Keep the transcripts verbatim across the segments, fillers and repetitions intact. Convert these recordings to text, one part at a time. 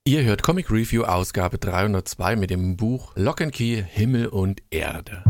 Ihr hört Comic Review Ausgabe dreihundertzwei mit dem Buch Lock and Key, Himmel und Erde.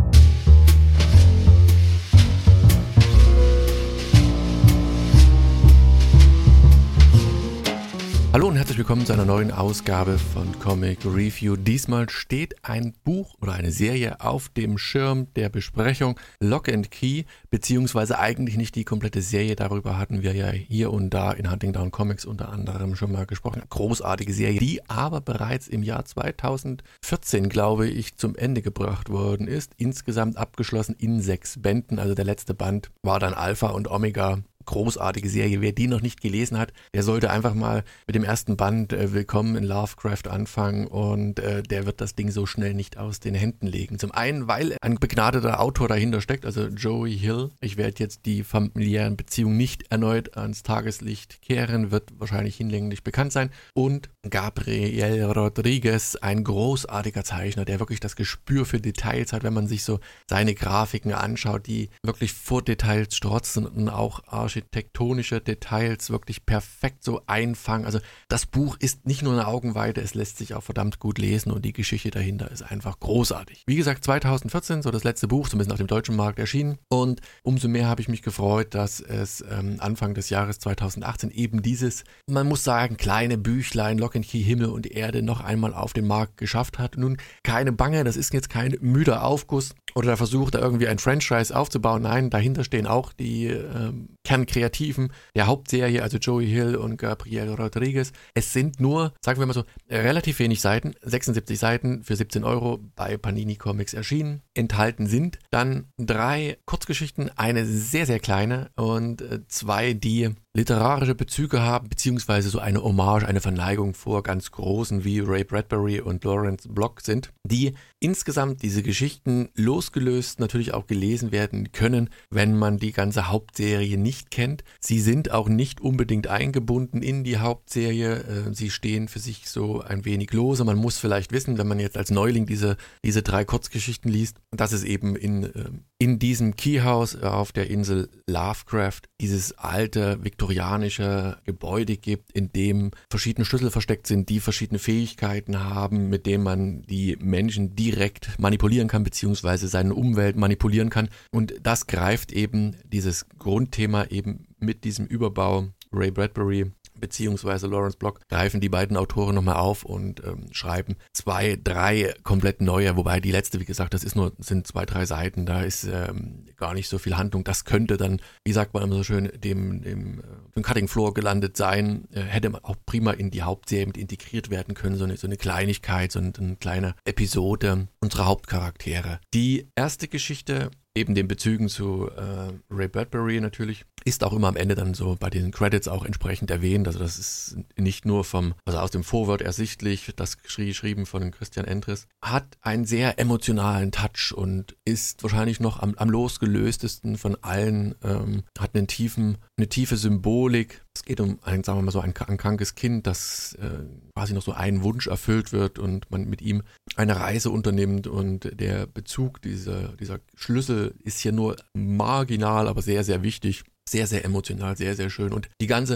Hallo und herzlich willkommen zu einer neuen Ausgabe von Comic Review. Diesmal steht ein Buch oder eine Serie auf dem Schirm der Besprechung, Lock and Key, beziehungsweise eigentlich nicht die komplette Serie, darüber hatten wir ja hier und da in Huntingdown Comics unter anderem schon mal gesprochen. Großartige Serie, die aber bereits im Jahr zweitausendvierzehn, glaube ich, zum Ende gebracht worden ist. Insgesamt abgeschlossen in sechs Bänden, also der letzte Band war dann Alpha und Omega. Großartige Serie. Wer die noch nicht gelesen hat, der sollte einfach mal mit dem ersten Band äh, Willkommen in Lovecraft anfangen und äh, der wird das Ding so schnell nicht aus den Händen legen. Zum einen, weil ein begnadeter Autor dahinter steckt, also Joey Hill. Ich werde jetzt die familiären Beziehungen nicht erneut ans Tageslicht kehren, wird wahrscheinlich hinlänglich bekannt sein. Und Gabriel Rodriguez, ein großartiger Zeichner, der wirklich das Gespür für Details hat, wenn man sich so seine Grafiken anschaut, die wirklich vor Details strotzen und auch architektonische Details wirklich perfekt so einfangen. Also das Buch ist nicht nur eine Augenweide, es lässt sich auch verdammt gut lesen und die Geschichte dahinter ist einfach großartig. Wie gesagt, zweitausendvierzehn, so das letzte Buch, zumindest auf dem deutschen Markt erschienen und umso mehr habe ich mich gefreut, dass es ähm, Anfang des Jahres zweitausendachtzehn eben dieses, man muss sagen, kleine Büchlein Lock and Key, Himmel und Erde noch einmal auf den Markt geschafft hat. Nun, keine Bange, das ist jetzt kein müder Aufguss oder der Versuch, da irgendwie ein Franchise aufzubauen. Nein, dahinter stehen auch die ähm, Kernkreativen der Hauptserie, also Joey Hill und Gabriel Rodriguez. Es sind nur, sagen wir mal so, relativ wenig Seiten, sechsundsiebzig Seiten für siebzehn Euro bei Panini Comics erschienen. Enthalten sind dann drei Kurzgeschichten, eine sehr, sehr kleine und äh, zwei, die literarische Bezüge haben, beziehungsweise so eine Hommage, eine Verneigung vor ganz Großen wie Ray Bradbury und Lawrence Block sind, die insgesamt diese Geschichten losgelöst natürlich auch gelesen werden können, wenn man die ganze Hauptserie nicht kennt. Sie sind auch nicht unbedingt eingebunden in die Hauptserie, sie stehen für sich so ein wenig lose. Man muss vielleicht wissen, wenn man jetzt als Neuling diese, diese drei Kurzgeschichten liest, dass es eben in, in diesem Keyhouse auf der Insel Lovecraft dieses alte viktorianische Gebäude gibt, in dem verschiedene Schlüssel versteckt sind, die verschiedene Fähigkeiten haben, mit denen man die Menschen direkt manipulieren kann, beziehungsweise seine Umwelt manipulieren kann. Und das greift eben dieses Grundthema eben mit diesem Überbau Ray Bradbury beziehungsweise Lawrence Block, greifen die beiden Autoren nochmal auf und ähm, schreiben zwei, drei komplett neue, wobei die letzte, wie gesagt, das ist nur, sind zwei, drei Seiten, da ist ähm, gar nicht so viel Handlung. Das könnte dann, wie sagt man immer so schön, dem, dem, äh, dem Cutting Floor gelandet sein, äh, hätte man auch prima in die Hauptserie mit integriert werden können, so eine, so eine Kleinigkeit, so eine, eine kleine Episode unserer Hauptcharaktere. Die erste Geschichte, eben den Bezügen zu äh, Ray Bradbury natürlich, ist auch immer am Ende dann so bei den Credits auch entsprechend erwähnt. Also das ist nicht nur vom, also aus dem Vorwort ersichtlich, das geschrieben von Christian Endres, hat einen sehr emotionalen Touch und ist wahrscheinlich noch am, am losgelöstesten von allen, ähm, hat einen tiefen, eine tiefe Symbolik. Es geht um ein, sagen wir mal so, ein, ein krankes Kind, das äh, quasi noch so einen Wunsch erfüllt wird und man mit ihm eine Reise unternimmt und der Bezug dieser, dieser Schlüssel ist hier nur marginal, aber sehr, sehr wichtig. Sehr, sehr emotional, sehr, sehr schön. Und die ganze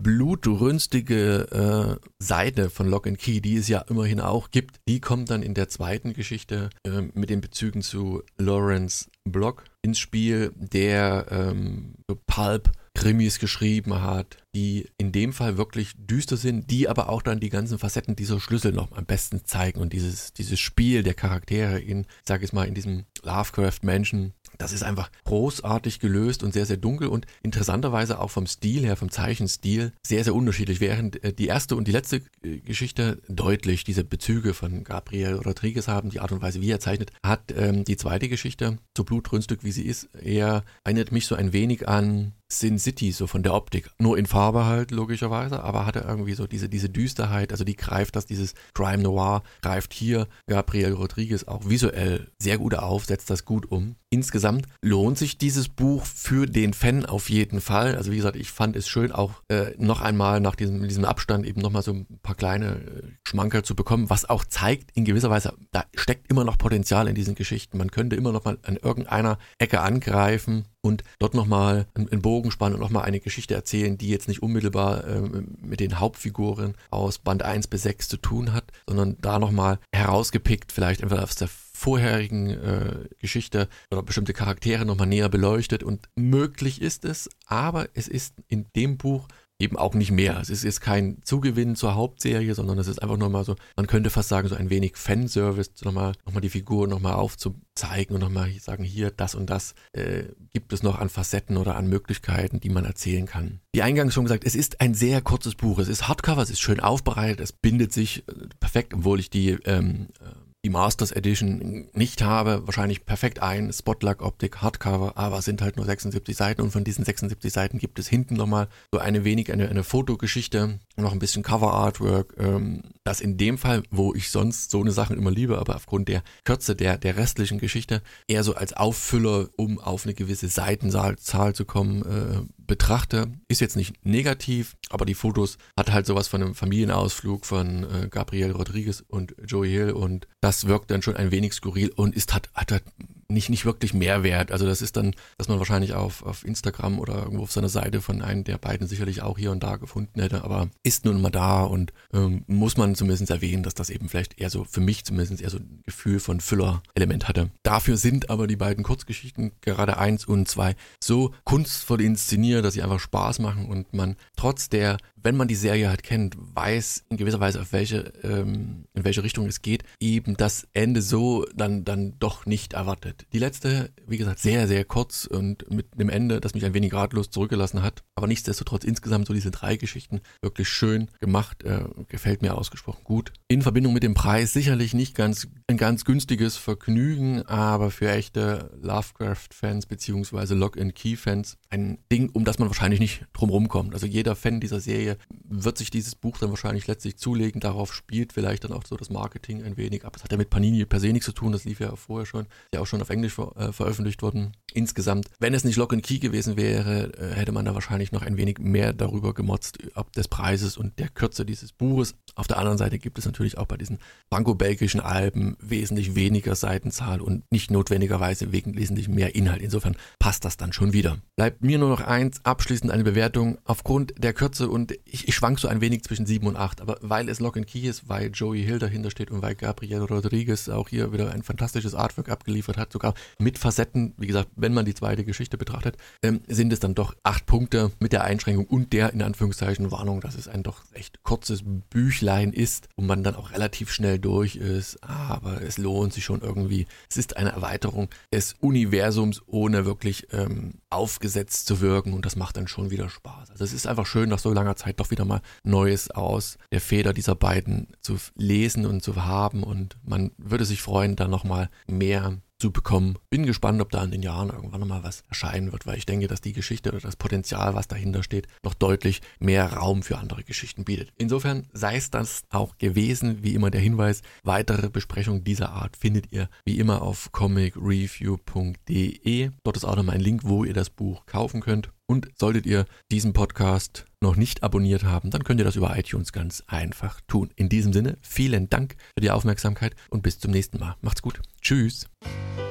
blutrünstige äh, Seite von Lock and Key, die es ja immerhin auch gibt, die kommt dann in der zweiten Geschichte äh, mit den Bezügen zu Lawrence Block ins Spiel, der ähm, so Pulp-Krimis geschrieben hat, die in dem Fall wirklich düster sind, die aber auch dann die ganzen Facetten dieser Schlüssel noch am besten zeigen und dieses, dieses Spiel der Charaktere in, sag ich mal, in diesem Lovecraft-Menschen. Das ist einfach großartig gelöst und sehr, sehr dunkel und interessanterweise auch vom Stil her, vom Zeichenstil, sehr, sehr unterschiedlich. Während die erste und die letzte Geschichte deutlich diese Bezüge von Gabriel Rodriguez haben, die Art und Weise, wie er zeichnet, hat ähm, die zweite Geschichte, so blutrünstig wie sie ist, eher erinnert mich so ein wenig an Sin City, so von der Optik. Nur in Farbe halt, logischerweise, aber hatte irgendwie so diese, diese Düsterheit, also die greift das, dieses Crime Noir, greift hier Gabriel Rodriguez auch visuell sehr gut auf, setzt das gut um. Insgesamt lohnt sich dieses Buch für den Fan auf jeden Fall. Also wie gesagt, ich fand es schön, auch äh, noch einmal nach diesem, diesem Abstand eben nochmal so ein paar kleine äh, Schmankerl zu bekommen, was auch zeigt, in gewisser Weise, da steckt immer noch Potenzial in diesen Geschichten. Man könnte immer noch mal an irgendeiner Ecke angreifen und dort nochmal einen Bogen spannen und nochmal eine Geschichte erzählen, die jetzt nicht unmittelbar äh, mit den Hauptfiguren aus Band eins bis sechs zu tun hat, sondern da nochmal herausgepickt, vielleicht entweder aus der vorherigen äh, Geschichte oder bestimmte Charaktere nochmal näher beleuchtet, und möglich ist es, aber es ist in dem Buch eben auch nicht mehr. Es ist jetzt kein Zugewinn zur Hauptserie, sondern es ist einfach nochmal so, man könnte fast sagen, so ein wenig Fanservice, nochmal nochmal die Figur nochmal aufzuzeigen und nochmal sagen, hier, das und das äh, gibt es noch an Facetten oder an Möglichkeiten, die man erzählen kann. Wie eingangs schon gesagt, es ist ein sehr kurzes Buch. Es ist Hardcover, es ist schön aufbereitet, es bindet sich perfekt, obwohl ich die ähm, die Masters Edition nicht habe, wahrscheinlich perfekt ein, Spotlock-Optik, Hardcover, aber es sind halt nur sechsundsiebzig Seiten, und von diesen sechsundsiebzig Seiten gibt es hinten nochmal so eine wenig eine, eine Fotogeschichte, noch ein bisschen Cover-Artwork, ähm, das in dem Fall, wo ich sonst so eine Sachen immer liebe, aber aufgrund der Kürze der, der restlichen Geschichte eher so als Auffüller, um auf eine gewisse Seitenzahl zu kommen, äh, betrachte. Ist jetzt nicht negativ, aber die Fotos hat halt sowas von einem Familienausflug von äh, Gabriel Rodriguez und Joey Hill, und das wirkt dann schon ein wenig skurril und ist hat, hat, hat nicht, nicht wirklich Mehrwert. Also das ist dann, dass man wahrscheinlich auf, auf Instagram oder irgendwo auf seiner Seite von einem der beiden sicherlich auch hier und da gefunden hätte, aber ist nun mal da, und ähm, muss man zumindest erwähnen, dass das eben vielleicht eher so, für mich zumindest eher so ein Gefühl von Füller-Element hatte. Dafür sind aber die beiden Kurzgeschichten, gerade eins und zwei, so kunstvoll inszeniert, dass sie einfach Spaß machen und man trotz der, wenn man die Serie halt kennt, weiß in gewisser Weise, auf welche, ähm, in welche Richtung es geht, eben das Ende so dann, dann doch nicht erwartet. Die letzte, wie gesagt, sehr, sehr kurz und mit einem Ende, das mich ein wenig ratlos zurückgelassen hat, aber nichtsdestotrotz insgesamt so diese drei Geschichten wirklich schön gemacht, äh, gefällt mir ausgesprochen gut. In Verbindung mit dem Preis sicherlich nicht ganz ein ganz günstiges Vergnügen, aber für echte Lovecraft-Fans beziehungsweise Lock-and-Key-Fans ein Ding, um das man wahrscheinlich nicht drumherum kommt. Also jeder Fan dieser Serie wird sich dieses Buch dann wahrscheinlich letztlich zulegen, darauf spielt vielleicht dann auch so das Marketing ein wenig, aber es hat ja mit Panini per se nichts zu tun, das lief ja vorher schon, ist ja auch schon auf Englisch ver- äh, veröffentlicht worden. Insgesamt, wenn es nicht Lock-and-Key gewesen wäre, äh, hätte man da wahrscheinlich noch ein wenig mehr darüber gemotzt, ob des Preises und der Kürze dieses Buches. Auf der anderen Seite gibt es natürlich auch bei diesen franco-belgischen Alben wesentlich weniger Seitenzahl und nicht notwendigerweise wegen wesentlich mehr Inhalt. Insofern passt das dann schon wieder. Bleibt mir nur noch eins, abschließend eine Bewertung aufgrund der Kürze, und ich, ich schwank so ein wenig zwischen sieben und acht, aber weil es Lock-and-Key ist, weil Joey Hill dahinter steht und weil Gabriel Rodriguez auch hier wieder ein fantastisches Artwork abgeliefert hat, sogar mit Facetten, wie gesagt, wenn man die zweite Geschichte betrachtet, ähm, sind es dann doch acht Punkte mit der Einschränkung und der, in Anführungszeichen, Warnung, dass es ein doch echt kurzes Büchlein ist und man dann auch relativ schnell durch ist, aber es lohnt sich schon irgendwie. Es ist eine Erweiterung des Universums, ohne wirklich ähm, aufgesetzt zu wirken, und das macht dann schon wieder Spaß. Also es ist einfach schön, nach so langer Zeit doch wieder mal Neues aus der Feder dieser beiden zu lesen und zu haben, und man würde sich freuen, da nochmal mehr zu bekommen. Bin gespannt, ob da in den Jahren irgendwann nochmal was erscheinen wird, weil ich denke, dass die Geschichte oder das Potenzial, was dahinter steht, noch deutlich mehr Raum für andere Geschichten bietet. Insofern sei es das auch gewesen. Wie immer der Hinweis, weitere Besprechungen dieser Art findet ihr wie immer auf comic review punkt de. Dort ist auch nochmal ein Link, wo ihr das Buch kaufen könnt. Und solltet ihr diesen Podcast noch nicht abonniert haben, dann könnt ihr das über iTunes ganz einfach tun. In diesem Sinne, vielen Dank für die Aufmerksamkeit und bis zum nächsten Mal. Macht's gut. Tschüss.